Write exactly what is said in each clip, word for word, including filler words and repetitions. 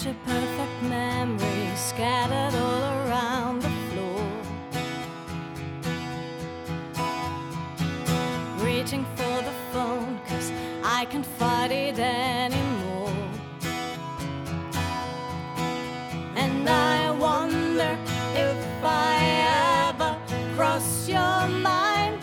picture perfect memories scattered all around the floor. Reaching for the phone, cause I can't fight it anymore. And I wonder if I ever cross your mind.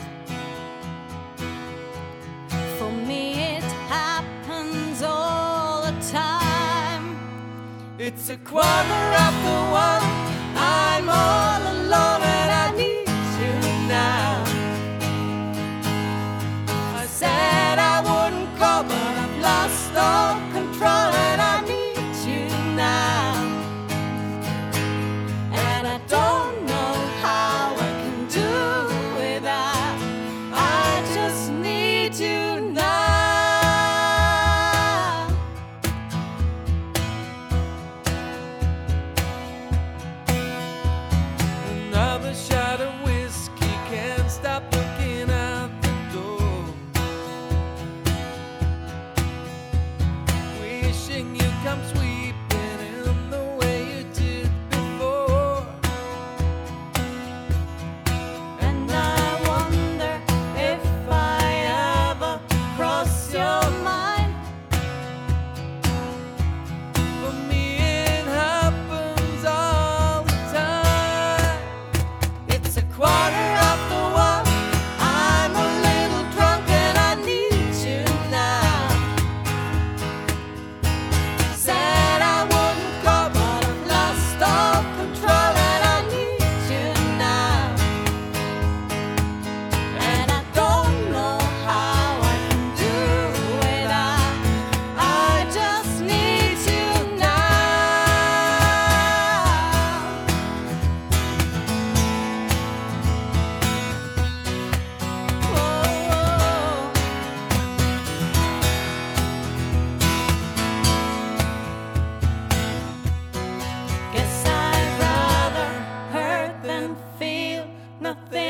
For me it happens all the time. It's a quarter after one, I'm all alone and I need you now. I said I wouldn't call, but I've lost all control and I need you now. And I don't know how I can do without. I just need you now. Another shot of whiskey, can't stop looking out the door. Wishing you'd come sweeping in the way you did before. And I wonder if I ever cross your mind. For me it happens all the time. It's a quarter after one, I'm a little drunk and I need you now. Said I wouldn't call, but I've lost all control and I need you now. And I don't know how I can do without. I just need you now. Whoa. Guess I'd rather hurt than feel nothing.